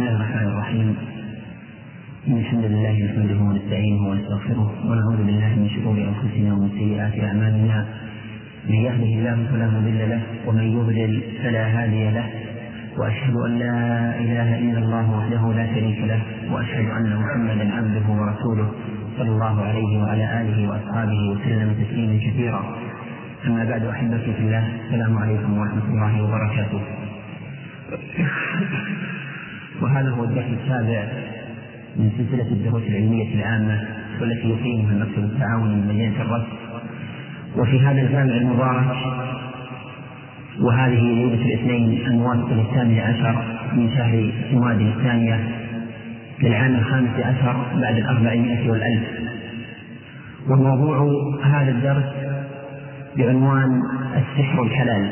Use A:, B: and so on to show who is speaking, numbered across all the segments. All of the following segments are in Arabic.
A: الله الرحمن الرحيم. إن الحمد لله نحمده ونستعينه ونستغفره ونعوذ بالله من شرور أنفسنا ومن سيئات أعمالنا. من يهده الله فلا مضل له ومن يضلل فلا هادي له، وأشهد أن لا إله إلا الله وحده لا شريك له، وأشهد أن محمدا عبده ورسوله صلى الله عليه وعلى آله وأصحابه وسلم تسليما كثيرا. أما بعد، أحبتي في الله، السلام عليكم ورحمة الله وبركاته. وهذا هو الدرس السابع من سلسلة الدروس العلمية العامة، والتي يقيمها المكتب التعاوني من مدينة الرس، وفي هذا الجامع المبارك، وهذه ليلة الاثنين الموافق 18 من شهر جماد الثانية للعام 15 بعد 400 والألف. وموضوع هذا الدرس بعنوان السحر الحلال.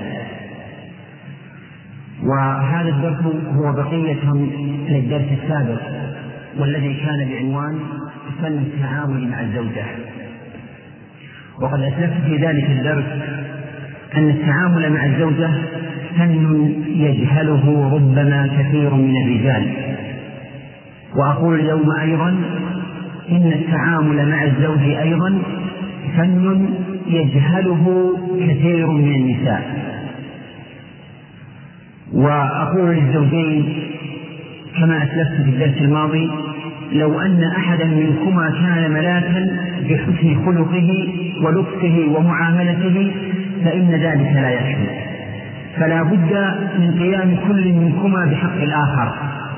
A: وهذا الدرس هو بقية للدرس السابق، والذي كان بعنوان فن التعامل مع الزوجة. وقد أسلفت في ذلك الدرس أن التعامل مع الزوجة فن يجهله ربما كثير من الرجال، وأقول اليوم أيضا إن التعامل مع الزوج أيضا فن يجهله كثير من النساء. وأقول للزوجين كما أسلفت في الدرس الماضي: لو أن أحدا منكما كان ملاكا بحسن خلقه ولطفه ومعاملته فإن ذلك لا يكفي، فلا بد من قيام كل منكما بحق الآخر،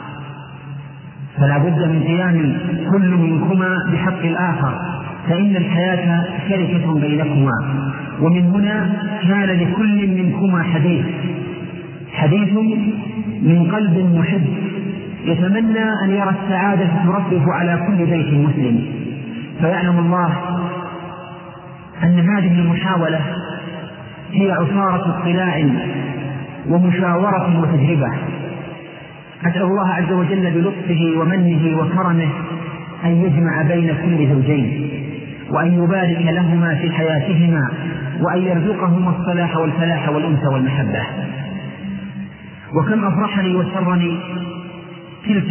A: فإن الحياة شركة بينكما. ومن هنا كان لكل منكما حديث من قلب محب يتمنى أن يرى السعادة ترفرف على كل بيت مسلم. فيعلم الله أن هذه المحاولة هي عصارة اطلاع ومشاورة وتجربة. أسأل الله عز وجل بلطفه ومنه وكرمه أن يجمع بين كل زوجين، وأن يبارك لهما في حياتهما، وأن يرزقهما الصلاح والفلاح والأنس والمحبة. وكم أفرحني وسرني تلك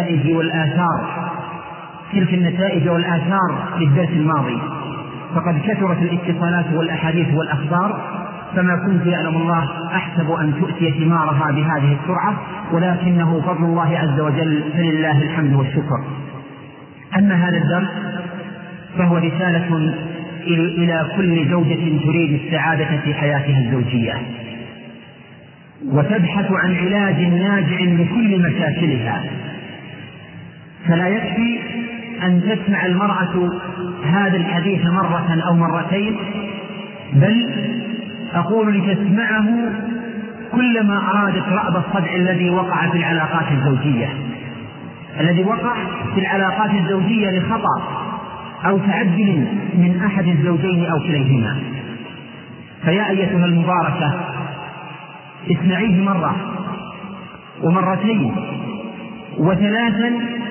A: النتائج والآثار للدرس الماضي، فقد كثرت الاتصالات والأحاديث والأخبار، فما كنت يعلم الله أحسب أن تؤتي ثمارها بهذه السرعة، ولكنه فضل الله عز وجل، فلله الحمد والشكر. أما هذا الدرس فهو رسالة إلى كل زوجة تريد السعادة في حياتها الزوجية وتبحث عن علاج ناجع لكل مشاكلها. فلا يكفي أن تسمع المرأة هذا الحديث مرة أو مرتين، بل أقول لتسمعه كلما أرادت رأب الصدع الذي وقع في العلاقات الزوجية لخطأ أو تعدل من أحد الزوجين أو كليهما. فيا أيتها المباركة، اسمعيه مرة ومرتين وثلاثا،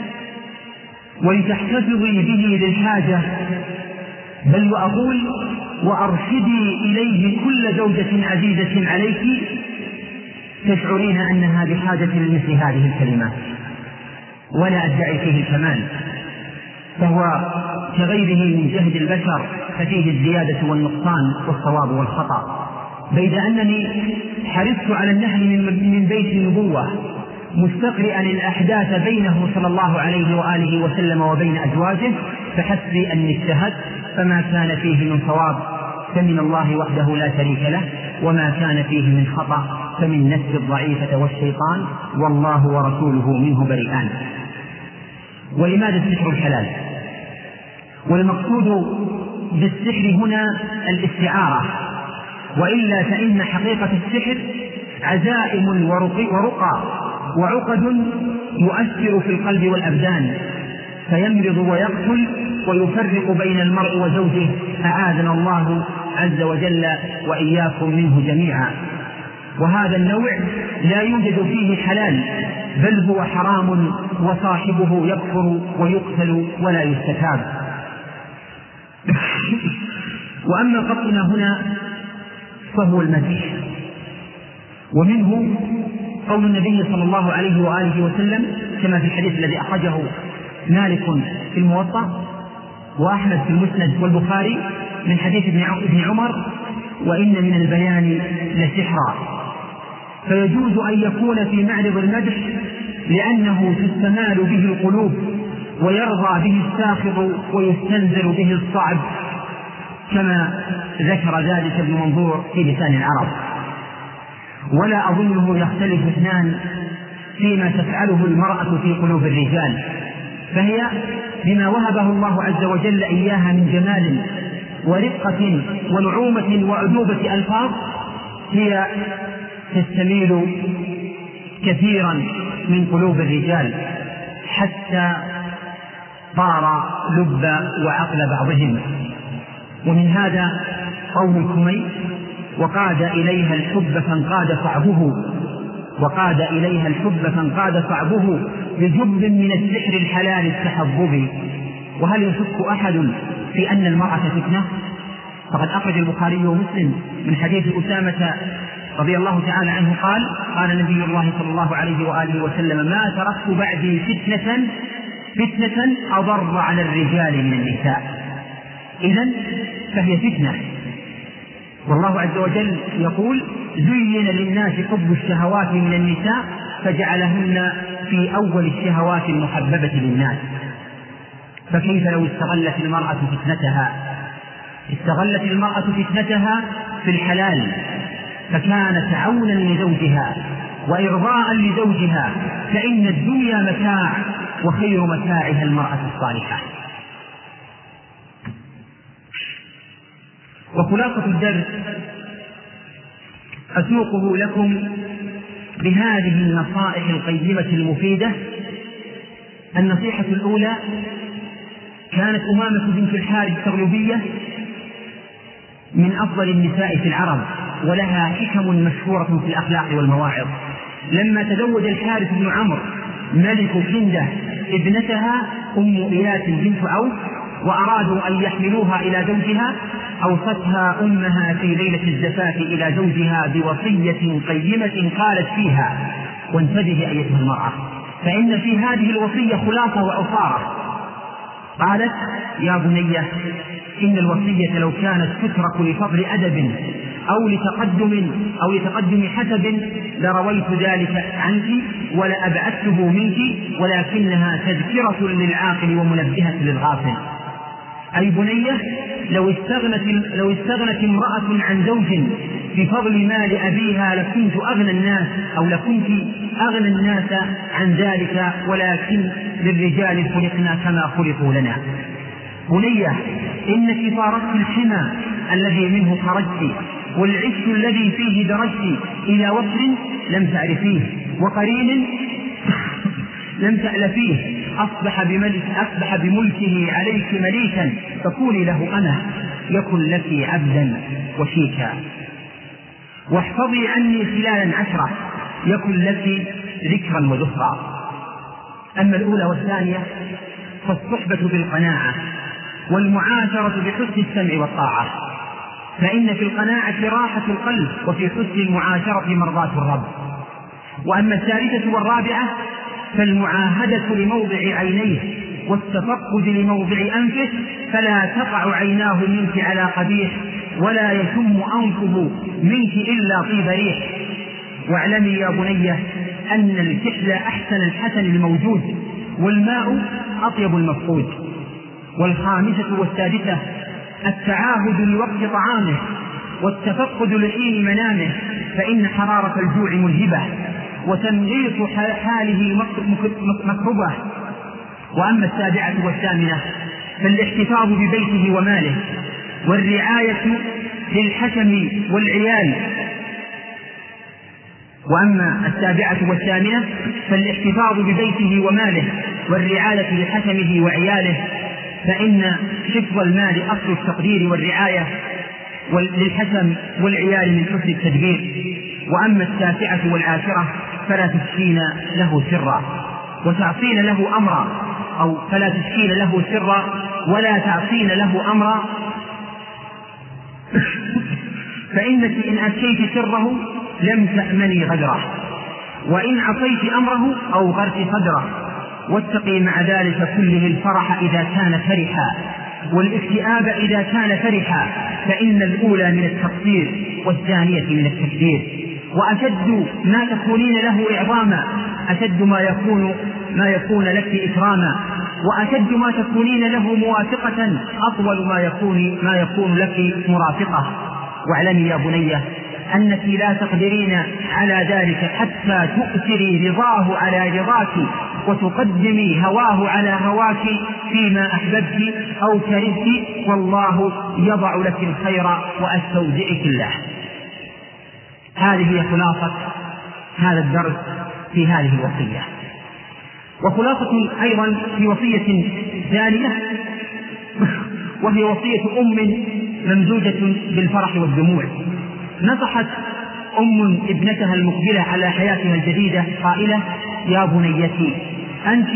A: ولتحتفظي به للحاجة، بل وأقول وأرشدي إليه كل زوجة عزيزة عليك تشعرين أنها بحاجة لمثل هذه الكلمات. ولا أدعي فيه الكمال، فهو كغيره من جهد البشر، ففيه الزيادة والنقصان والصواب والخطأ. بيد أنني حرصت على النهي من بيت النبوة مستقرئا الأحداث بينه صلى الله عليه وآله وسلم وبين أزواجه، فحسبي أني اجتهدت، فما كان فيه من صواب فمن الله وحده لا شريك له، وما كان فيه من خطأ فمن نفس الضعيفة والشيطان، والله ورسوله منه بريئان. ولماذا السحر الحلال؟ والمقصود بالسحر هنا الاستعارة، وإلا فإن حقيقة السحر عزائم ورقى وعقد يؤثر في القلب والأبدان، فيمرض ويقتل ويفرق بين المرء وزوجه، أعاذنا الله عز وجل وإياكم منه جميعا. وهذا النوع لا يوجد فيه حلال، بل هو حرام، وصاحبه يكفر ويقتل ولا يستتاب. وأما قصدنا هنا فهو المزيح، ومنه قول النبي صلى الله عليه وآله وسلم كما في الحديث الذي أخرجه مالك في الموطأ وأحمد في المسند والبخاري من حديث ابن عمر: وإن من البيان لسحرا. فيجوز أن يكون في معرض المدح لأنه تستمال به القلوب ويرضى به الساخط ويستنزل به الصعب، كما ذكر ذلك ابن منظور في لسان العرب. ولا أظنه يختلف اثنان فيما تفعله المرأة في قلوب الرجال، فهي بما وهبه الله عز وجل إياها من جمال ورقة ونعومة وعذوبة ألفاظ، هي تستميل كثيرا من قلوب الرجال حتى طار لب وعقل بعضهم. ومن هذا قول الكمي: وقاد إليها الحب فانقاد صعبه بجب من السحر الحلال التحبب. وهل يشك أحد في أن المرأة فتنة؟ فقد أخرج البخاري ومسلم من حديث أسامة رضي الله تعالى عنه قال نبي الله صلى الله عليه وآله وسلم: ما تركت بعدي فتنة أضر على الرجال من النساء. إذن فهي فتنة. والله عز وجل يقول: زين للناس حب الشهوات من النساء فجعلهن في أول الشهوات المحببة للناس. فكيف لو استغلت المرأة فتنتها في الحلال فكانت عونا لزوجها وإرضاء لزوجها، فإن الدنيا متاع وخير متاعها المرأة الصالحة. وخلاصة الدرس أسوقه لكم بهذه النصائح القيمة المفيدة. النصيحة الأولى: كانت أمامة بنت الحارث التغلبية من أفضل النساء في العرب، ولها حكم مشهورة في الأخلاق والمواعظ. لما تزوج الحارث بن عمرو ملك كندة ابنتها أم إياس بنت عوف وأرادوا أن يحملوها إلى زوجها، أوصتها أمها في ليلة الزفاف إلى زوجها بوصية قيمة قالت فيها: وانتبهي أيتها المرأة، فإن في هذه الوصية خلاصة وعصارة. قالت: يا بني، إن الوصية لو كانت تترك لفضل أدب أو لتقدم حسب لرويت ذلك عنك ولأبعدته منك، ولكنها تذكرة للعاقل ومنبهة للغافل. أي بنية، لو استغنت امرأة عن زوج بفضل مال أبيها لكنت أغنى الناس عن ذلك، ولكن للرجال خلقنا كما خلقوا لنا. بنية، إنك فارقت الحمى الذي منه خرجت، والعش الذي فيه درجت، إلى وفر لم تعرفيه وقرين لم تألفيه، أصبح بملكه عليك مليكا، فكوني له أنا يكن لك عبدا وشيكا. واحفظي عني خلالا 10 يكن لك ذكرا وذخرا. أما الأولى والثانية فالصحبة بالقناعة، والمعاشرة بحسن السمع والطاعة، فإن في القناعة راحة القلب، وفي حسن المعاشرة مرضاة الرب. وأما الثالثة والرابعة فالمعاهدة لموضع عينيه والتفقد لموضع أنفه، فلا تقع عيناه منك على قبيح، ولا يشم أنفه منك إلا طيب ريح. واعلمي يا بني أن الكحل أحسن الحسن الموجود، والماء أطيب المفقود. والخامسة والسادسة التعاهد لوقت طعامه والتفقد لحين منامه، فإن حرارة الجوع ملهبة وتنغيط حاله مكربة. وأما السابعة والثامنة فالاحتفاظ ببيته وماله، والرعاية للحشم والعيال. وأما السابعة والثامنة فالاحتفاظ ببيته وماله والرعاية لحشمه وعياله، فإن حفظ المال أصل التقدير والرعاية للحشم والعيال من حسن التدبير. وأما التاسعة والعاشرة فلا تشكين له سرا وتعصين له أمرا، أو فلا تشكين له سرا ولا تعصين له أمرا، فإنك إن أشيت سره لم تأمني غدره. وإن عصيت أمره أوغرت صدره، واتقي مع ذلك كله الفرح إذا كان فرحا، والاكتئاب إذا كان فرحا، فإن الأولى من التقصير والثانية من التكبير. وأشد ما تكونين له إعظاما أشد ما يكون لك إكراما، وأشد ما تكونين له موافقة أطول ما يكون لك مرافقة. واعلمي يا بنية أنك لا تقدرين على ذلك حتى تؤثري رضاه على رضاك، وتقدمي هواه على هواك فيما أحببت أو كرهت، والله يضع لك الخير وأستودعك الله. هذه هي خلاصة هذا الدرس في هذه الوصية. وخلاصة أيضا في وصية ثانية، وهي وصية أم ممزوجة بالفرح والدموع. نصحت أم ابنتها المقبلة على حياتها الجديدة قائلة: يا بنيتي أنت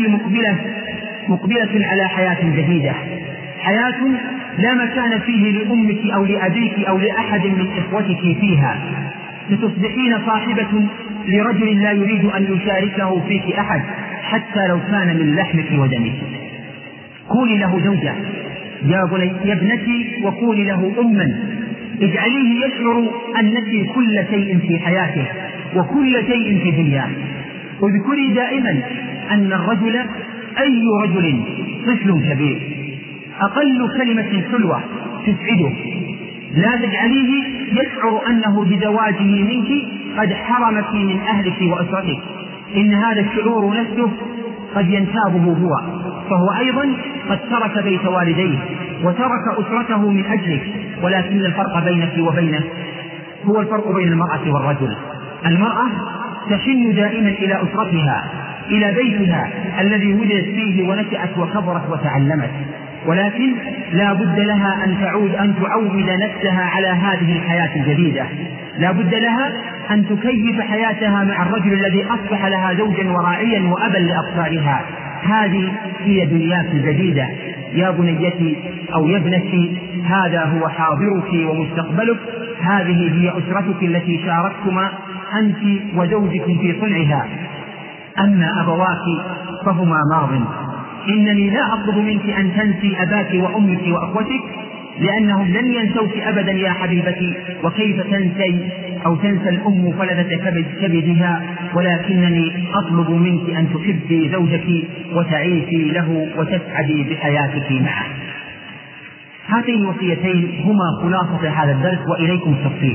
A: مقبلة على حياة جديدة، حياة لا مكان فيه لأمك أو لأبيك أو لأحد من إخوتك فيها. ستصبحين صاحبة لرجل لا يريد أن يشاركه فيك أحد حتى لو كان من لحمك ودمك. كوني له زوجة يا ابنتي، وكوني له أما، اجعليه يشعر أنك كل شيء في حياته وكل شيء في دنياه. واذكري دائما أن الرجل أي رجل طفل كبير، أقل كلمة حلوة تسعده. لا تجعليه يشعر أنه بزواجه منك قد حرمك من أهلك وأسرتك، إن هذا الشعور نفسه قد ينتابه هو، فهو أيضا قد ترك بيت والديه وترك أسرته من أجلك. ولكن الفرق بينك وبينه هو الفرق بين المرأة والرجل. المرأة تحن دائما إلى أسرتها، إلى بيتها الذي ولدت فيه ونشأت وكبرت وتعلمت، ولكن لا بد لها أن تعود نفسها على هذه الحياة الجديدة. لا بد لها أن تكيف حياتها مع الرجل الذي أصبح لها زوجا وراعيا وأبا لأطفالها. هذه هي دنياك الجديدة يا بنيتي أو يا ابنتي، هذا هو حاضرك ومستقبلك، هذه هي أسرتك التي شاركتما أنت وزوجك في صنعها. أما أبواك فهما ماض، إنني لا أطلب منك أن تنسي أباك وأمك وأخوتك، لأنهم لن ينسوك أبدا يا حبيبتي. وكيف تنسى الأم فلذة كبدها، ولكنني أطلب منك أن تحبي زوجك وتعيشي له وتسعدي بحياتك معه. هاتين الوصيتين هما خلاصة هذا الدرس، وإليكم التفصيل.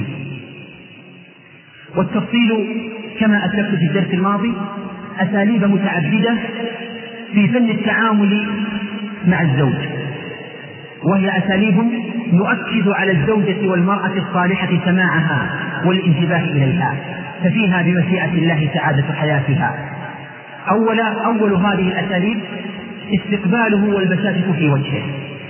A: والتفصيل كما أسلفت في الدرس الماضي أساليب متعددة في فن التعامل مع الزوج، وهي أساليب يؤكد على الزوجة والمرأة الصالحة سماعها والانتباه إليها، ففيها بمشيئة الله سعادة حياتها. أول هذه الأساليب استقباله والبشاشة في وجهه.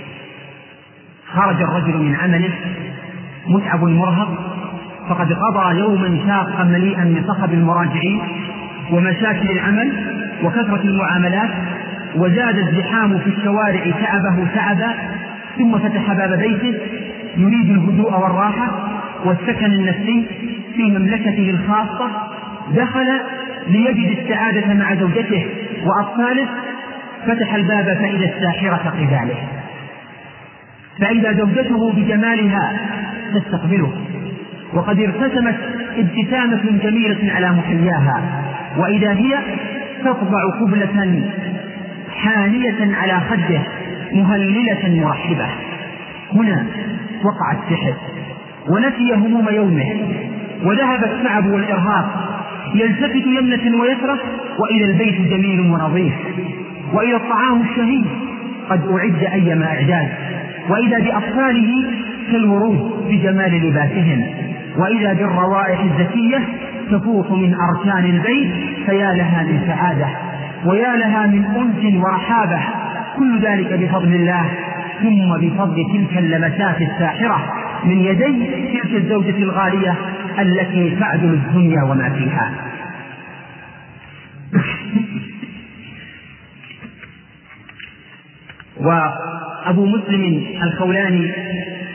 A: خرج الرجل من عمله متعب مرهق، فقد قضى يوما شاقا مليئا من صخب المراجعين ومشاكل العمل وكثرة المعاملات، وزاد الزحام في الشوارع تعبا، ثم فتح باب بيته يريد الهدوء والراحة والسكن النفسي في مملكته الخاصة. دخل ليجد السعادة مع زوجته وأطفاله، فتح الباب فإذا الساحرة قباله، فإذا زوجته بجمالها تستقبله، وقد ارتسمت ابتسامة جميلة على محياها، وإذا هي تطبع قبلة حانية على خده مهللة مرحبة. هنا وقع السحر، ونسي هموم يومه، وذهب التعب والإرهاق. يلتفت يمنة ويسرة، وإلى البيت جميل ونظيف، وإلى الطعام الشهي قد أعد أيما إعداد، وإذا بأطفاله كالورود بجمال لباسهم، وإذا بالروائح الزكية تفوح من أركان البيت، فيا لها من سعادة ويا لها من أنس ورحابة. كل ذلك بفضل الله، ثم بفضل تلك اللمسات الساحرة من يدي تلك الزوجة الغالية التي تعدل الدنيا وما فيها. وأبو مسلم الخولاني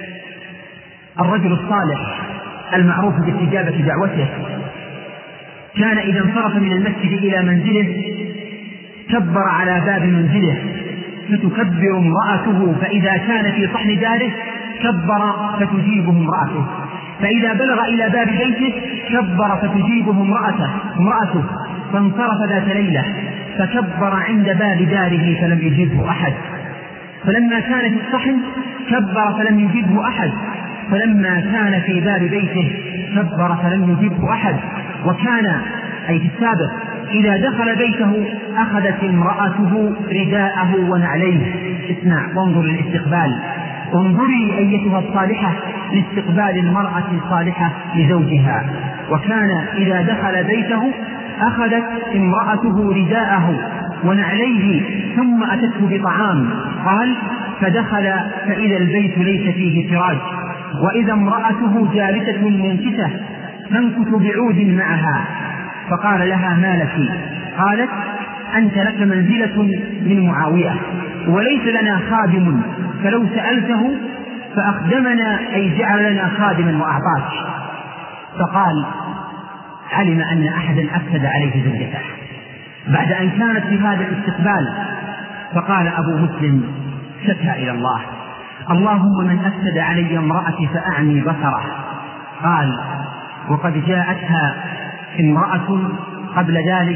A: الرجل الصالح المعروف باستجابة دعوته كان إذا انصرف من المسجد إلى منزله كبر على باب منزله فتكبر امرأته، فإذا كان في صحن داره كبر فتجيبه امرأته، فإذا بلغ إلى باب بيته كبر فتجيبه امرأته، فانصرف ذات ليلة فكبر عند باب داره فلم يجبه أحد، فلما كان في الصحن كبر فلم يجبه أحد، فلما كان في باب بيته كبر فلم يجبه أحد. وكان أي في السابق إذا دخل بيته أخذت امرأته رداءه ونعليه. اسمع وانظر للاستقبال، انظري أيتها الصالحة لاستقبال المرأة الصالحة لزوجها. وكان إذا دخل بيته أخذت امرأته رداءه ونعليه ثم أتته بطعام. قال فدخل فإذا البيت ليس فيه فراش، وإذا امرأته جالسة منكسة تنكت بعود معها، فقال لها ما لك؟ قالت أنت لك منزلة من معاوية وليس لنا خادم، فلو سألته فأخدمنا أي جعل لنا خادما وأعطاك. فقال علم أن أحدا أفسد عليه زوجته بعد أن كانت في هذا الاستقبال، فقال أبو مسلم شكى إلى الله اللهم من أفسد علي امرأتي فأعمي بصره. قال وقد جاءتها امرأة قبل ذلك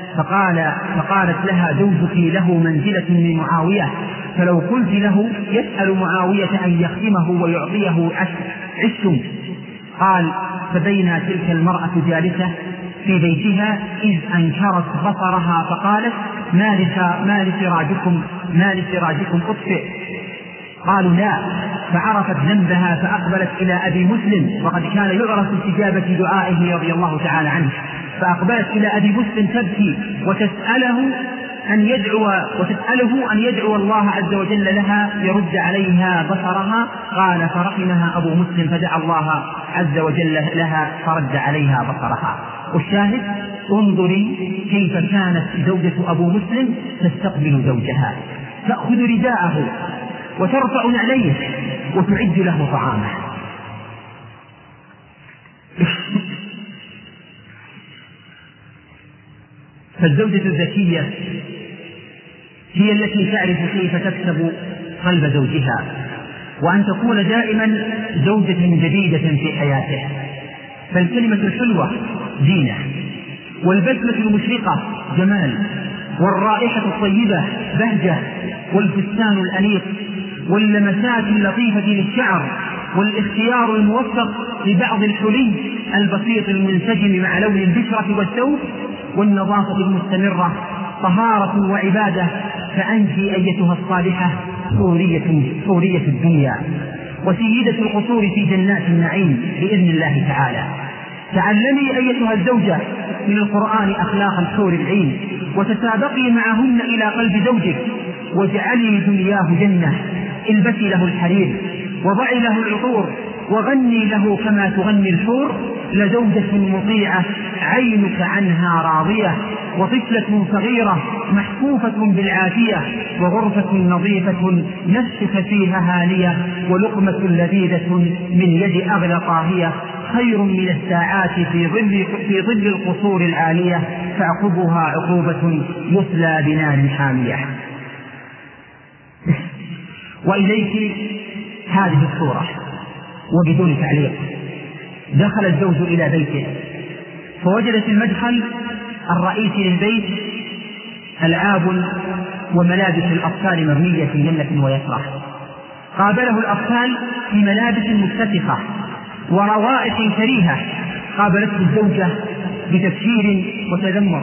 A: فقالت لها زوجك له منزلة من معاوية، فلو قلت له يسأل معاوية أن يخدمه ويعطيه عش. قال فبينا تلك المرأة جالسة في بيتها إذ أنكرت بصرها فقالت ما لسراجكم أطفئ. قالوا لا، فعرفت ذنبها فأقبلت إلى أبي مسلم، وقد كان يعرف استجابة دعائه رضي الله تعالى عنه، فأقبلت إلى أبي مسلم تبكي وتسأله أن يدعو الله عز وجل لها يرد عليها بصرها. قال فرحمها أبو مسلم فدعا الله عز وجل لها فرد عليها بصرها. والشاهد انظري كيف كانت زوجة أبو مسلم تستقبل زوجها، تأخذ رداءه وترفع نعليه وتعد له طعامه. فالزوجة الذكية هي التي تعرف كيف تكسب قلب زوجها، وأن تكون دائما زوجة جديدة في حياته. فالكلمة الحلوة زينة، والبسمة المشرقة جمال، والرائحة الطيبة بهجة، والفستان الأنيق، واللمسات اللطيفة للشعر، والاختيار الموفق لبعض الحلي البسيط المنسجم مع لون البشرة والثوب، والنظافة المستمرة طهارة وعبادة. فأنت أيتها الصالحة حورية الدنيا وسيدة القصور في جنات النعيم بإذن الله تعالى. تعلمي أيتها الزوجة من القرآن أخلاق الحور العين، وتسابقي معهن إلى قلب زوجك، واجعلي دنياه جنة، البسي له الحرير وضعي له العطور، وغني له كما تغني الحور. لزوجة مطيعة عينك عنها راضية، وطفلة صغيرة محفوفة بالعافية، وغرفة نظيفة نفسك فيها هانية، ولقمة لذيذة من يد أغلى طاهية، خير من الساعات في ظل القصور العالية، فعقبها عقوبة يصلى بنار حامية. وإليك هذه الصورة وبدون تعليق. دخل الزوج إلى بيته فوجد في المدخل الرئيسي للبيت ألعاب وملابس الأطفال مرمية في جنة ويسرح. قابله الأطفال في ملابس متسخة وروائح كريهة. قابلته الزوجة بتبشير وتذمر.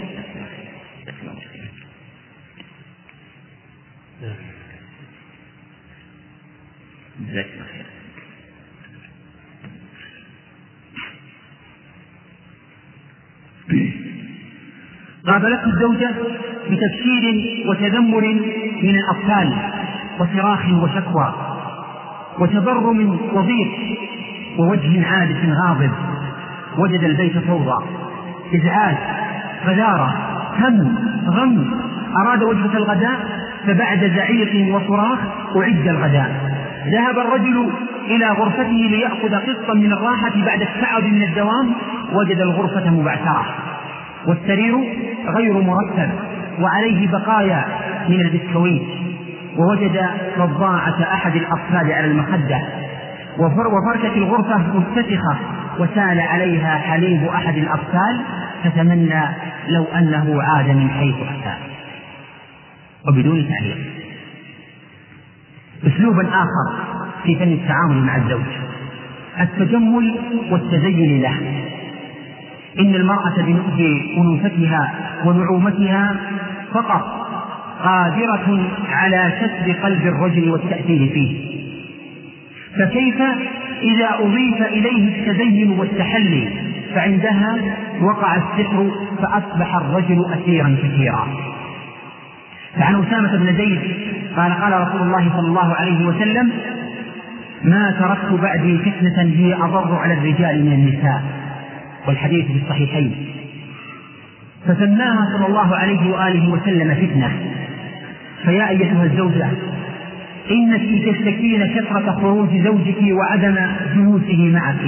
A: قابلته الزوجة بتبشير وتذمر من الأطفال وصراخ وشكوى وتبرم وضيق ووجه عابس غاضب. وجد البيت فوضى، إزعاج، غدارة، هم، غم. أراد وجبة الغداء، فبعد زعيق وصراخ أعد الغداء. ذهب الرجل إلى غرفته ليأخذ قسطا من الراحة بعد التعب من الدوام، وجد الغرفة مبعثرة والسرير غير مرتب وعليه بقايا من البسكويت، ووجد رضاعة أحد الأطفال على المخدة، وفرشة الغرفة مفتتخة وسال عليها حليب أحد الأطفال، فتمنى لو أنه عاد من حيث أتى. وبدون تعليق. أسلوبا آخر في فن التعامل مع الزوج التجمل والتزين له. إن المرأة بأنوثتها ونعومتها فقط قادرة على كسب قلب الرجل والتأثير فيه، فكيف إذا أضيف إليه التزين والتحلي؟ فعندها وقع السحر فأصبح الرجل أسيرا كثيرا. فعن أسامة بن زيد قال قال رسول الله صلى الله عليه وسلم: ما تركت بعدي فتنة هي أضر على الرجال من النساء، والحديث في الصحيحين. فسماها صلى الله عليه وآله وسلم فتنة. فيا أيتها الزوجة، إنك تشتكين كثرة خروج زوجك وعدم جلوسه معك،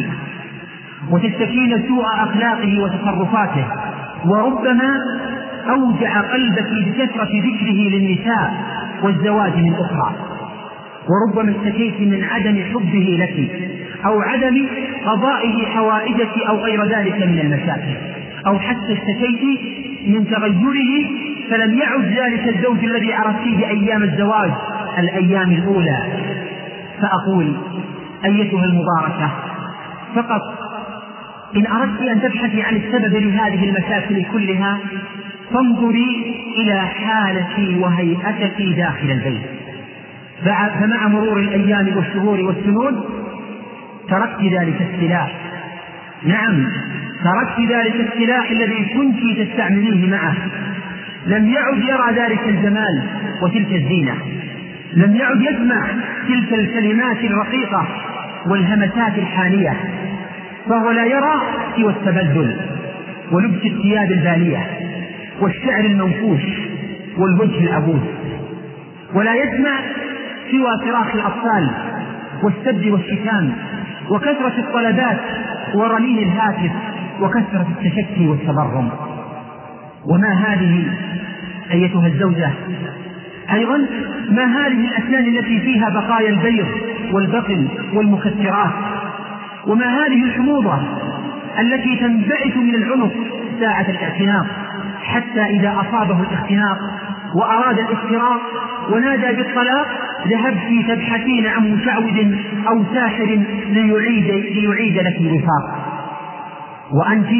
A: وتشتكين سوء أخلاقه وتصرفاته، وربما أوجع قلبك بكثرة ذكره للنساء والزواج من أخرى، وربما اشتكيت من عدم حبه لك أو عدم قضائه حوائجك أو غير ذلك من المشاكل، أو حتى اشتكيت من تغيره فلم يعد ذلك الزوج الذي عرفتيه أيام الزواج الأيام الأولى. فأقول أيتها المباركة، فقط إن أردت أن تبحثي عن السبب لهذه المشاكل كلها فانظري إلى حالتي وهيئتك داخل البيت. فمع مرور الأيام والشهور والسنون تركت ذلك السلاح. نعم، تركت ذلك السلاح الذي كنت تستعمليه معه. لم يعد يرى ذلك الجمال وتلك الزينة، لم يعد يسمع تلك الكلمات الرقيقة والهمسات الحانية، فهو لا يرى سوى التبذل ولبس الثياب البالية والشعر المنفوش والوجه العبوس، ولا يسمع سوى صراخ الأطفال والسب والشتام وكثرة الطلبات ورنين الهاتف وكثرة التشكي والتبرم. وما هذه أيتها الزوجة أيضا ما هذه الأسنان التي فيها بقايا البيض والبقل والمكسرات، وما هذه الحموضة التي تنبعث من العنق ساعة الاعتناق، حتى إذا أصابه الاختناق وأراد الافتراق ونادى بالطلاق ذهبت تبحثين عن مشعوذ أو ساحر ليعيد لك الوفاق، وأنت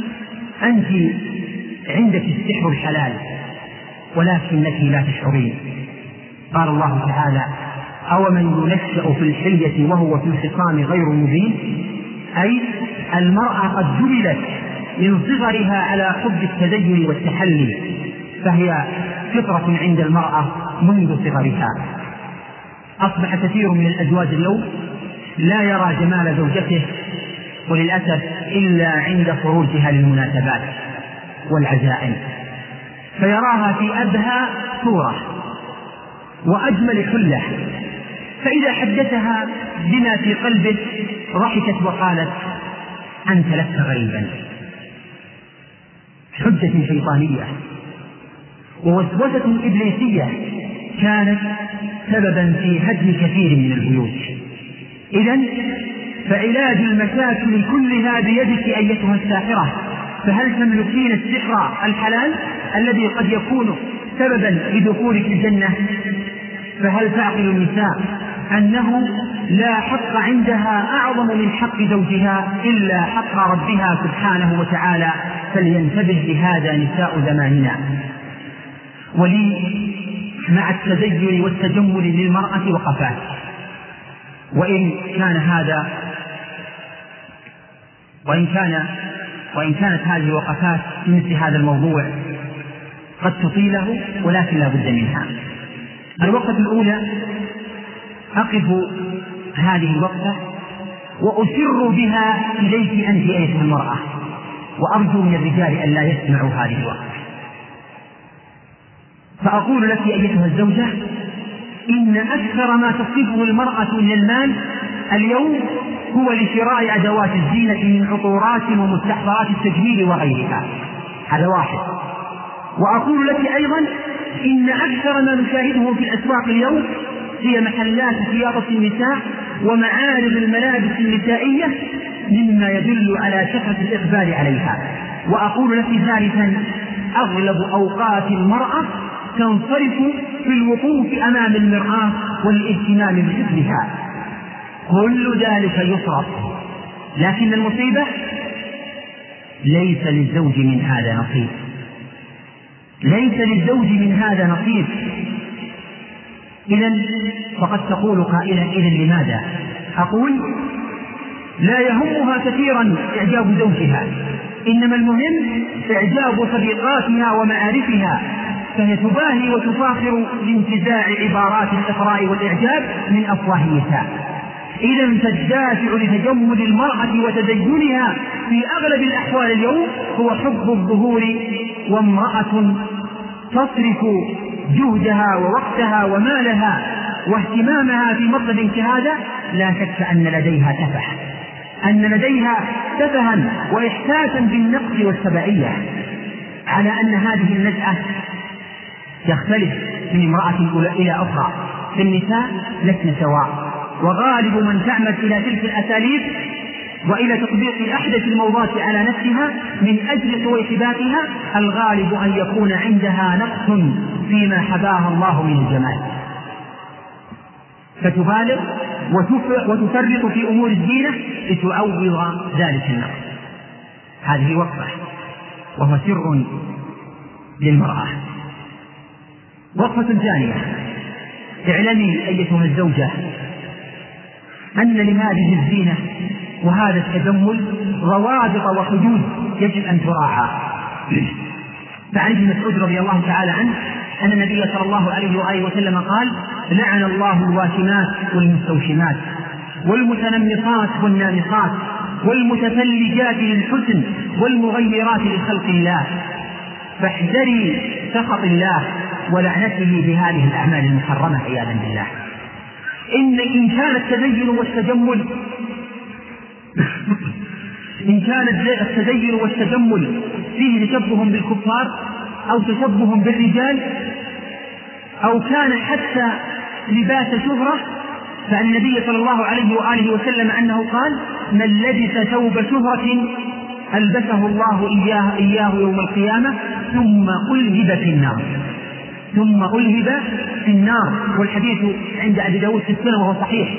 A: عندك السحر الحلال ولكنك لا تشعرين. قال الله تعالى: أومن ينشأ في الحلية وهو في الخصام غير مبين، أي المرأة قد جبلت من صغرها على حب التزين والتحلي، فهي فطرة عند المرأة منذ صغرها. أصبح كثير من الأزواج اليوم لا يرى جمال زوجته وللأسف إلا عند خروجها للمناسبات والعزائم، فيراها في أبهى صورة وأجمل حلة، فإذا حدثها بما في قلبه ضحكت وقالت: أنت لست غريبا. حجة شيطانية ووسوسة إبليسية كانت سببا في هدم كثير من البيوت. إذن فعلاج المشاكل كلها بيدك أيتها الساحرة. فهل تملكين السحر الحلال الذي قد يكون سببا لدخولك الجنة؟ فهل تعقل النساء أنه لا حق عندها أعظم من حق زوجها إلا حق ربها سبحانه وتعالى؟ فلينتبه لهذا نساء زماننا. ولي مع التزين والتجمل للمرأة وقفات، وإن كانت هذه وقفات في مثل هذا الموضوع قد تطيله، ولكن لا بد منها. الوقفة الأولى أقف هذه الوقفة وأسر بها إليك أنت أيتها المرأة، وأرجو من الرجال أن لا يسمعوا هذه الوقفة. فأقول لك أيتها الزوجة: إن أكثر ما تصفه المرأة من المال اليوم هو لشراء أدوات الزينة من عطورات ومستحضرات التجميل وغيرها. هذا واحد. وأقول لك أيضا إن أكثر ما نشاهده في الأسواق اليوم هي محلات خياطة النساء ومعارض الملابس النسائية مما يدل على كثرة الإقبال عليها. وأقول لك ثالثا أغلب أوقات المرأة تنصرف في الوقوف أمام المرآة والاهتمام بشكلها، كل ذلك يصرف، لكن المصيبة ليس للزوج من هذا نصيب، ليس للزوج من هذا نصيب. إذن فقد تقول قائلا إذن لماذا؟ أقول لا يهمها كثيرا إعجاب زوجها، إنما المهم إعجاب صديقاتها ومعارفها، فهي تباهي وتفاخر بانتزاع عبارات الإطراء والإعجاب من أفواه النساء. إذن فالدافع لتجمل المرأة وتزينها في أغلب الأحوال اليوم هو حب الظهور، وامرأة تصرف جهدها ووقتها ومالها واهتمامها في مطلب كهذا لا شك أن لديها تفها وإحساسا بالنقص والسبعية، على أن هذه النزعة تختلف من امرأة إلى أخرى. في النساء لسن سواء، وغالب من تعمد إلى تلك الأساليب وإلى تطبيق أحدث الموضات على نفسها من أجل تويحباتها الغالب أن يكون عندها نقص فيما حباها الله من الجمال، فتبالغ وتفرط في أمور الزينة لتعوض ذلك النقص. هذه وقفة وهو سر للمرأة. وقفة ثانية، اعلمي أيتها الزوجة أن لهذه الزينة وهذا التجمل ضوابط وحدود يجب أن تراعى. فعن ابن مسعود رضي الله تعالى عنه أن النبي صلى الله عليه وآله وسلم قال: لعن الله الواشمات والمستوشمات والمتنمصات والنامصات والمتفلجات للحسن والمغيرات لخلق الله، فاحذري سخط الله ولعنته بهذه الأعمال المحرمة عياذا بالله. إن كان التزين والتجمل فيه تشبه بالكفار أو تشبه بالرجال أو كان حتى لباس شهرة، فعن النبي صلى الله عليه وآله وسلم أنه قال: من لبس ثوب شهرة ألبسه الله إياه يوم القيامة ثم ألهب في النار. والحديث عند أبي داود في السنة وهو صحيح.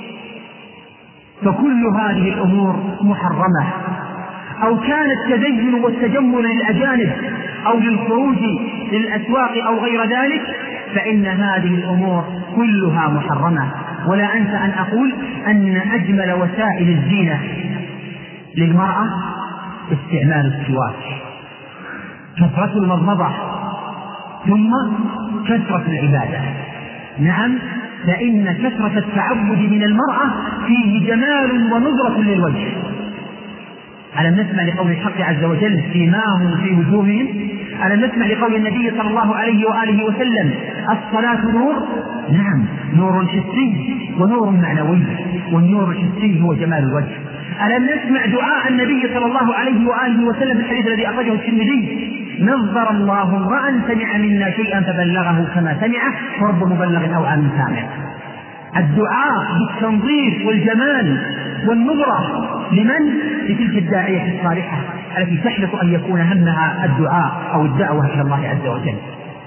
A: فكل هذه الأمور محرمة، أو كان التزين والتجمل للأجانب أو للخروج للأسواق أو غير ذلك، فإن هذه الأمور كلها محرمة. ولا أنسى أن أقول أن أجمل وسائل الزينة للمرأة استعمال السواك، كثرة المضمضة، ثم كثرة العبادة. نعم، فإن كثرة التعبد من المرأة فيه جمال ونظرة للوجه. ألم نسمع لقول الحق عز وجل: سيماهم في وجوههم؟ ألم نسمع لقول النبي صلى الله عليه وآله وسلم: الصلاة نور؟ نعم، نور حسي ونور معنوي، والنور الحسي هو جمال الوجه. ألم نسمع دعاء النبي صلى الله عليه وآله وسلم في الحديث الذي أخرجه الترمذي: نظر الله امرأ سمع منا شيئا فبلغه كما سمعه ورب مبلغ أوعى من سامع. الدعاء بالتنظيف والجمال والنظرة لمن؟ لتلك الداعية الصالحة التي تحلف أن يكون همها الدعاء أو الدعوة إلى الله عز وجل.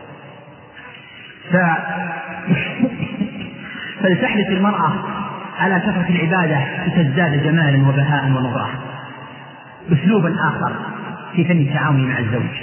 A: فلتحلف المرأة على كثرة العبادة لتزداد جمالا وبهاء ونظرة. أسلوبا آخر في فن التعامل مع الزوج: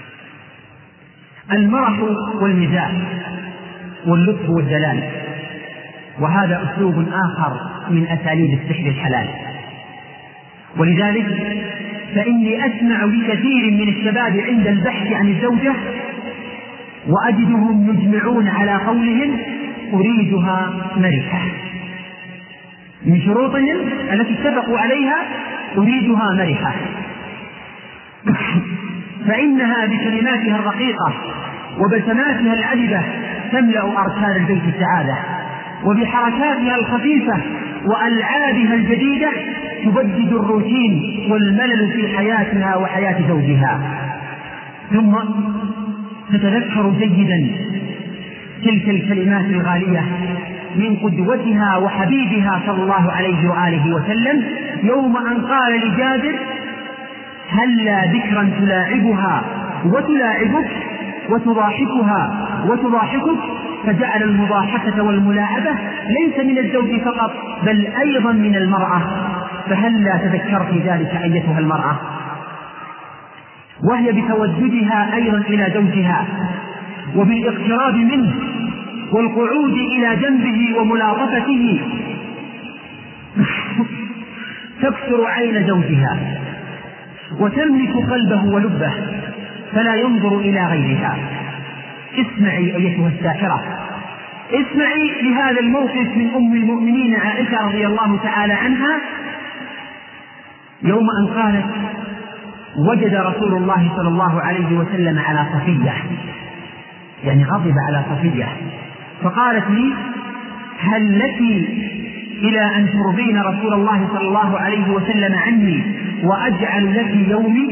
A: المرح والمزاح واللطف والدلال، وهذا أسلوب آخر من أساليب السحر الحلال. ولذلك فإني أسمع بكثير من الشباب عند البحث عن الزوجة وأجدهم يجمعون على قولهم: أريدها مرحة. من شروطهم التي اتفقوا عليها: أريدها مرحة، فإنها بكلماتها الرقيقة وبسماتها العذبة تملأ أركان البيت السعادة، وبحركاتها الخفيفة وألعابها الجديدة تبدد الروتين والملل في حياتها وحياة زوجها. ثم تتذكر جيدا تلك الكلمات الغالية من قدوتها وحبيبها صلى الله عليه وآله وسلم يوم أن قال لجابر: هلا ذكرا تلاعبها وتلاعبك وتضاحكها وتضاحكك، فجعل المضاحكة والملاعبة ليس من الزوج فقط بل أيضا من المرأة، فهلا تذكرت ذلك أيتها المرأة، وهي بتوددها أيضا إلى زوجها وبالاقتراب منه والقعود إلى جنبه وملاطفته تكسر عين زوجها وتملك قلبه ولبه فلا ينظر إلى غيرها. اسمعي أيتها الساحرة، اسمعي لهذا الموقف من أم المؤمنين عائشة رضي الله تعالى عنها يوم أن قالت: وجد رسول الله صلى الله عليه وسلم على صفية، يعني غضب على صفية، فقالت لي: هل لك إلى أن ترضين رسول الله صلى الله عليه وسلم عني وأجعل لك يومي؟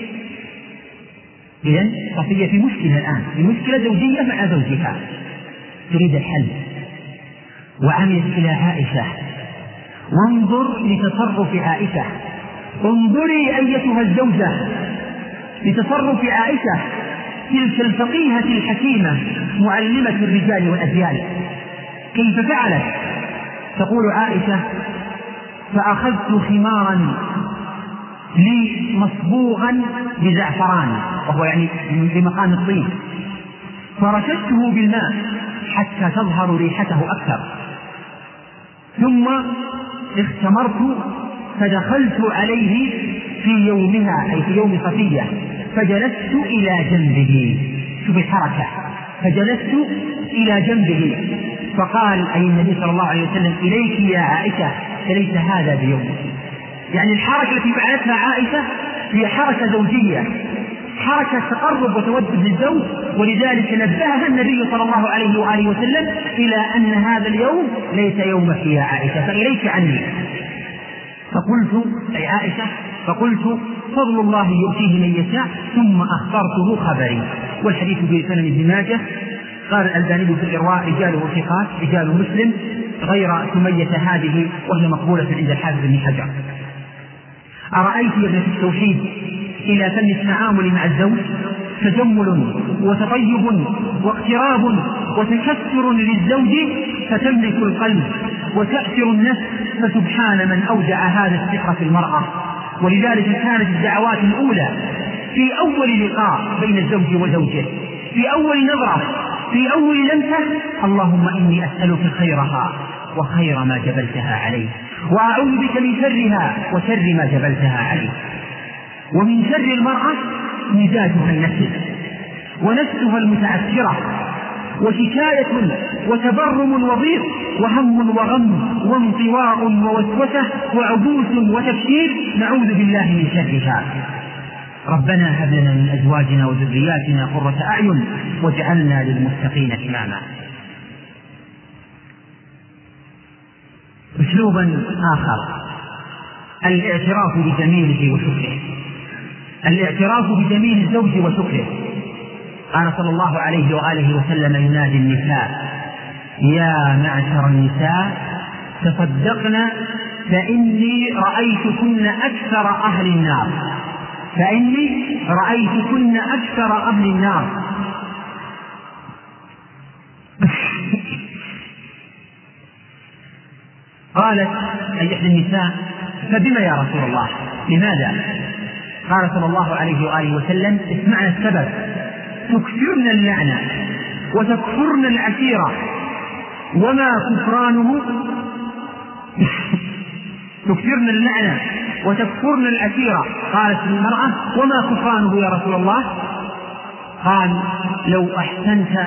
A: إذن صفية في مشكلة الآن، في مشكلة زوجية مع زوجها، تريد الحل، وعملت إلى عائشة. وانظر لتصرف عائشة، انظري أيتها الزوجة لتصرف عائشة تلك الفقيهة الحكيمة معلمة الرجال والأجيال، كيف فعلت؟ تقول عائشة: فأخذت خمارا لي مصبوغا بزعفران، وهو يعني بمقام الطين، فرشدته بالماء حتى تظهر ريحته أكثر، ثم اختمرت فدخلت عليه في يومها، أي في يوم صفية، فجلست إلى جنبه. شوف الحركة، فجلست إلى جنبه، فقال أي النبي صلى الله عليه وسلم: إليك يا عائشة فليس هذا بيوم. يعني الحركة التي فعلتها عائشة هي حركة زوجية، حركة تقرب وتودد للزوج، ولذلك نبهها النبي صلى الله عليه وآله وسلم إلى أن هذا اليوم ليس يومك يا عائشة، فإليك عني. فقلت أي عائشة، فقلت: فضل الله يؤتيه من يشاء، ثم أخبرته خبري. والحديث بسند ابن ماجه. قال الألباني في الإرواء: رجاله ثقات، رجال مسلم، غير سمية هذه وهي مقبولة عند الحافظ بن حجر. أرأيت يا ابنة التوحيد إلى فن التعامل مع الزوج تجمل وتطيب واقتراب وتكسر للزوج فتملك القلب وتأثر النفس، فسبحان من أودع هذا السحر في المرأة. ولذلك كانت الدعوات الأولى في أول لقاء بين الزوج وزوجه، في أول نظرة، في أول لمسة: اللهم إني أسألك خيرها وخير ما جبلتها عليه، وأعوذ بك من شرها وشر ما جبلتها عليه. ومن شر المرأة مزاجها النفس ونفسها المتعسرة، وشكاية وتبرم وضيق وهم وغم وانطواء ووسوسة وعبوس وتفكير، نعوذ بالله من شرها. ربنا هب لنا من أزواجنا وذرياتنا قرة أعين واجعلنا للمتقين إماما. أسلوبا آخر: الاعتراف بجميله وشكره، الاعتراف بجميل الزوج وشكره. قال صلى الله عليه وآله وسلم: ينادي النساء: يا معشر النساء تصدقن فإني رأيتكن أكثر أهل النار، فإني رأيتكن أكثر أهل النار. قالت أي إحدى النساء: فبما يا رسول الله؟ لماذا؟ قال صلى الله عليه وآله وسلم: اسمعنا السبب: تكثرن اللعنة وتكفرن العشيرة وما كفرانه تكثرن اللعنة وتكفرن العشيرة. قالت المرأة: وما كفرانه يا رسول الله؟ قال: لو أحسنت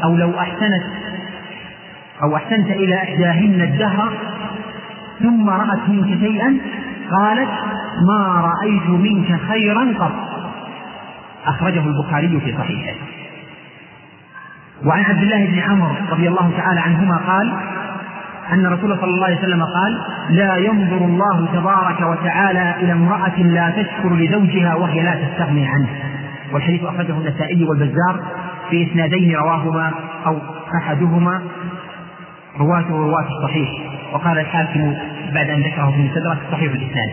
A: أو أحسنت إلى إحداهن الدهر ثم رأت منك شيئا قالت: ما رأيت منك خيرا قط. أخرجه البخاري في صحيحه. وعن عبد الله بن عمرو رضي الله تعالى عنهما قال: أن رسول صلى الله عليه وسلم قال: لا ينظر الله تبارك وتعالى إلى امرأة لا تشكر لزوجها وهي لا تستغني عنه. والحديث أخرجه النسائي والبزار في إسنادين رواهما أو أحدهما رواته رواة الصحيح، وقال الحاكم بعد أن ذكره في المستدرك صحيح الإسناد.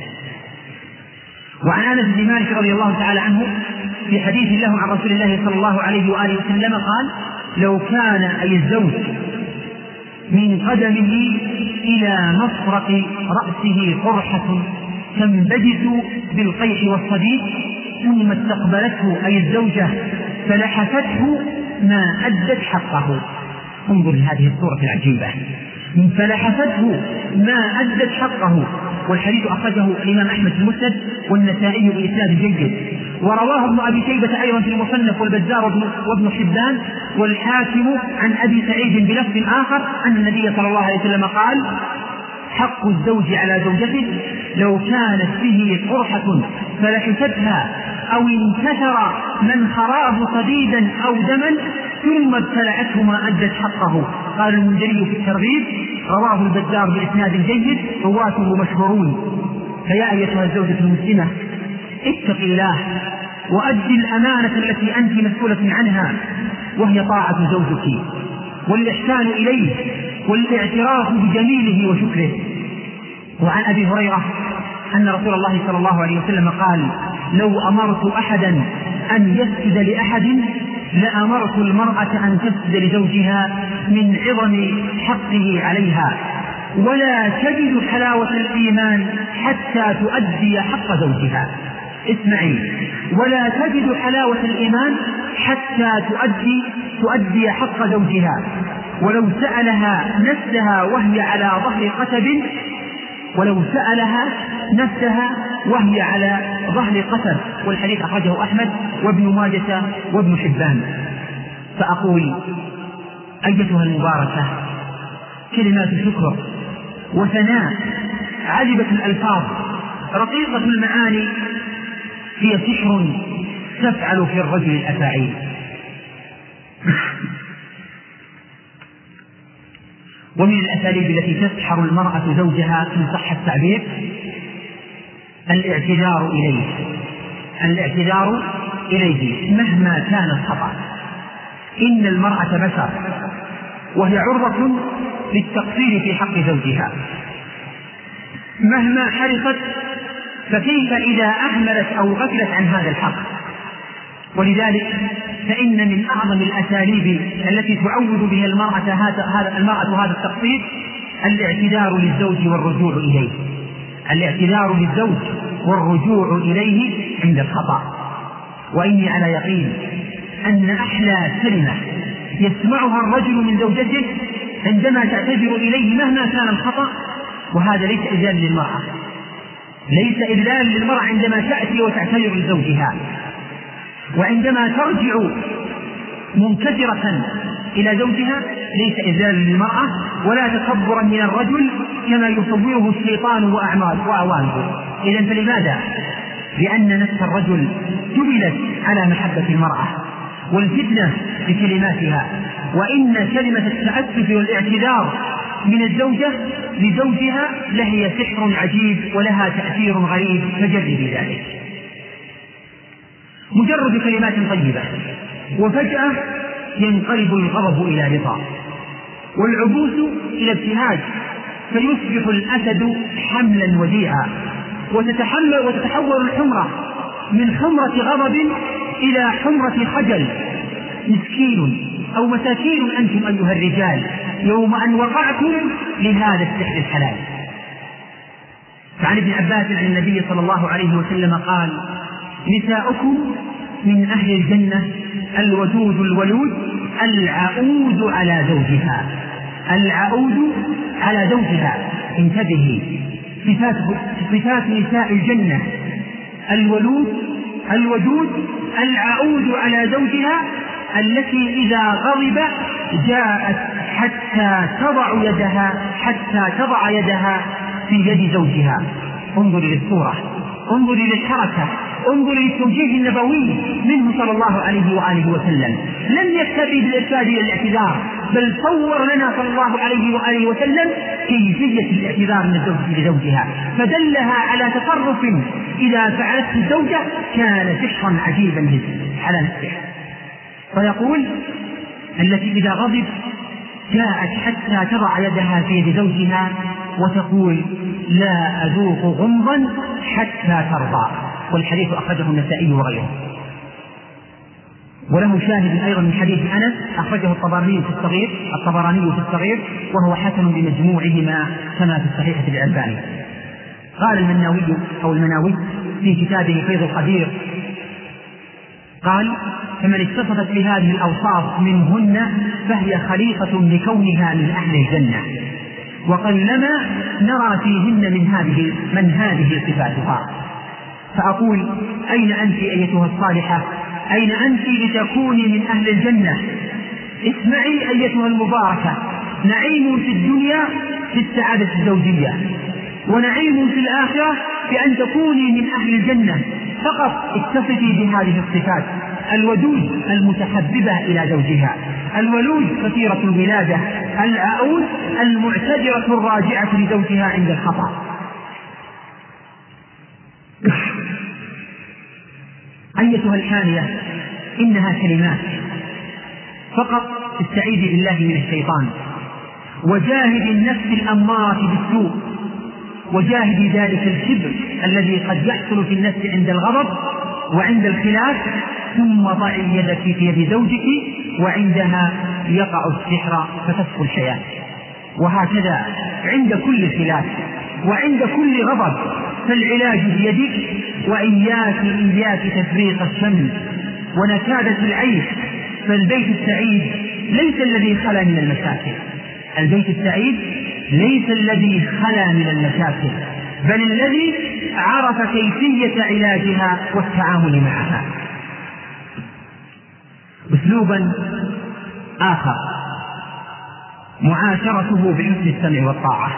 A: وعن أنس بن مالك رضي الله تعالى عنه في حديث له عن رسول الله صلى الله عليه وآله وسلم قال: لو كان أي الزوج من قدمه إلى مفرق رأسه قرحة تنبجس بالقيح والصديد ثم استقبلته أي الزوجة فلحفته ما أدت حقه. انظر لهذه الصورة العجيبة، فلحفته ما أدت حقه. والحديث أخرجه الإمام أحمد في المسند والنسائي بإسناد جيد، ورواه ابن أبي شيبة أيضا في المصنف والبزار وابن حبان والحاكم عن أبي سعيد بلفظ آخر أن النبي صلى الله عليه وسلم قال: حق الزوج على زوجته لو كانت به قرحة فلحفتها أو انكسر منخراه صديدا أو دما ثم ابتلعته ما أدت حقه. قال المنذري في الترغيب: رواه البزار بإسناد جيد، رواته مشهورون. فيا أيتها الزوجة المسلمة، اتق الله وأدي الأمانة التي أنت مسؤولة عنها، وهي طاعة زوجك والإحسان إليه والاعتراف بجميله وشكره. وعن أبي هريرة أن رسول الله صلى الله عليه وسلم قال: لو أمرت أحدا أن يسجد لأحد لأمرت المرأة أن تسجد لزوجها من عظم حقه عليها، ولا تجد حلاوة الإيمان حتى تؤدي حق زوجها. اسمعي، ولا تجد حلاوة الإيمان حتى تؤدي حق زوجها، ولو سألها نفسها وهي على ظهر قتب. والحديث أخرجه أحمد وابن ماجة وابن حبان. فأقول: أيتها المباركة، كلمات شكر وثناء عذبة الألفاظ رقيقة المعاني هي سحر تفعل في الرجل الأفاعيل. ومن الأساليب التي تسحر المرأة زوجها إن صح التعبير الاعتذار إليه مهما كان الخطأ. إن المرأة بشر وهي عرضة للتقصير في حق زوجها مهما حرصت، فكيف إذا أهملت أو غفلت عن هذا الحق؟ ولذلك فإن من أعظم الأساليب التي تعود بها المرأة هذا التقصير الاعتذار للزوج والرجوع للزوج عند الخطأ. وإني على يقين أن أحلى كلمة يسمعها الرجل من زوجته عندما تعتذر إليه مهما كان الخطأ، وهذا ليس إذلال للمرأة عندما تأتي وتعتذر لزوجها، وعندما ترجع منكسرة إلى زوجها ليس إذلال للمرأة ولا تكبرا من الرجل كما يصوره الشيطان وأعوانه. إذن فلماذا؟ لأن نفس الرجل جبلت على محبة المرأة والفتنة بكلماتها، وإن كلمة التأسف والاعتذار من الزوجة لزوجها لهي سحر عجيب ولها تأثير غريب، فجربي ذلك. مجرد كلمات طيبة وفجأة ينقلب الغضب إلى رضا والعبوس إلى ابتهاج، فيصبح الأسد حملا وديعا، وتتحول الحمرة من حمرة غضب إلى حمرة خجل. مسكين أو مساكين أنتم أيها الرجال يوم أن وقعتم لهذا السحر الحلال. فعن ابن عباس عن النبي صلى الله عليه وسلم قال: نساؤكم من أهل الجنة الودود الولود العؤود على زوجها. انتبهي، صفات نساء الجنة: الودود العؤود على زوجها، التي إذا غضب جاءت حتى تضع يدها في يد زوجها. انظري للصورة، انظري للحركة، انظري للتوجيه النبوي منه صلى الله عليه وآله وسلم. لم يكتفي بالإرشاد إلى الاعتذار، بل صور لنا صلى الله عليه وآله وسلم كيفية الاعتذار من الزوجة لزوجها، فدلها على تصرف إذا فعلته الزوجة كان سحرا عجيبا على نفسها. فيقول التي إذا غضب جاءت حتى تضع يدها في يد زوجها وتقول لا أذوق غمضا حتى ترضى، والحديث أخرجه النسائي وغيره. وله شاهد أيضا من حديث أنس أخرجه الطبراني في الصغير وهو حسن بمجموعهما كما في الصحيحة الألباني. قال المناوي في كتابه فيض القدير قال فمن اتصفت بهذه الأوصاف منهن فهي خليقة لكونها من أهل الجنة، وقلما نرى فيهن من هذه صفاتها. فأقول أين أنت أيتها الصالحة؟ أين أنت لتكوني من أهل الجنة؟ اسمعي أيتها المباركة، نعيم في الدنيا في السعادة الزوجية، ونعيم في الآخرة بأن تكوني من أهل الجنة. فقط اتصفي بهذه الصفات: الودود المتحببة إلى زوجها، الولود كثيرة الولادة، العؤوس المعتذرة الراجعة لزوجها عند الخطأ. أيتها الحانية إنها كلمات فقط، استعيذي بالله من الشيطان، وجاهدي النفس الأمارة بالسوء، وجاهدي ذلك الكبر الذي قد يحصل في النفس عند الغضب وعند الخلاف، ثم ضعي يدك في يد زوجك وعندها يقع السحر فتسفو الحياة. وهكذا عند كل خلاف وعند كل غضب فالعلاج بيدك، وإياك تفريق الشمس ونكادة العيش. فالبيت السعيد ليس الذي خلا من المشاكل، البيت السعيد ليس الذي خلا من المشاكل، بل الذي عرف كيفية علاجها والتعامل معها. أسلوبا آخر معاشرته بحسن السمع والطاعة،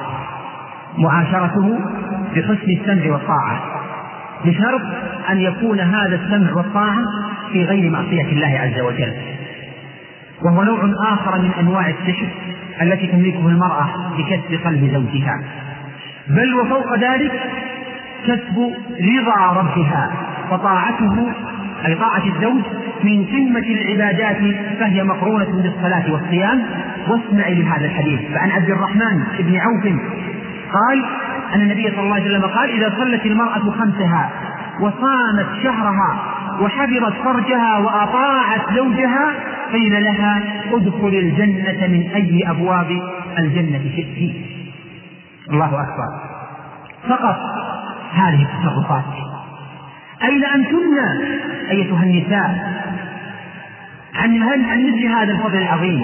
A: بشرط أن يكون هذا السمع والطاعة في غير معصية الله عز وجل، وهو نوع آخر من أنواع السحر التي تملكه المرأة لكسب قلب زوجها. بل وفوق ذلك كسب رضا ربها، فطاعته أي طاعة الزوج من قمة العبادات، فهي مقرونة بالصلاة والصيام. واسمعي لهذا الحديث. فعن عبد الرحمن بن عوف قال أن النبي صلى الله عليه وسلم قال إذا صلت المرأة خمسها وصامت شهرها وحفظت فرجها وأطاعت زوجها قيل لها ادخل الجنة من أي أبواب الجنة شئت. الله أكبر. فقط هذه التصرفات. أين أنتن أيتها النساء عن مثل هذا الفضل العظيم؟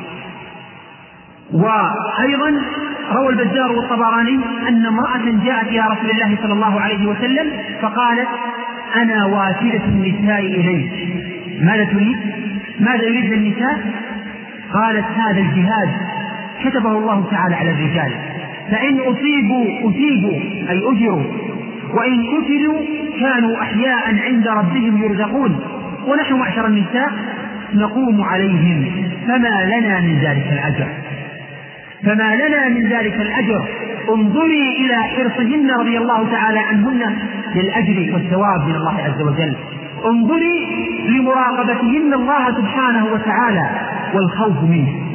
A: وأيضا روى البزار والطبراني أن امرأة جاءت إلى رسول الله صلى الله عليه وسلم فقالت أنا وافدة النساء إليك. ماذا تريد؟ ماذا يريد النساء؟ قالت هذا الجهاد كتبه الله تعالى على الرجال، فإن أصيبوا أي أجروا، وإن قتلوا كانوا أحياء عند ربهم يرزقون، ونحن معشر النساء نقوم عليهم، فما لنا من ذلك الأجر. انظري إلى حرصهن رضي الله تعالى عنهن للأجر والثواب من الله عز وجل، انظري لمراقبتهن الله سبحانه وتعالى والخوف منه.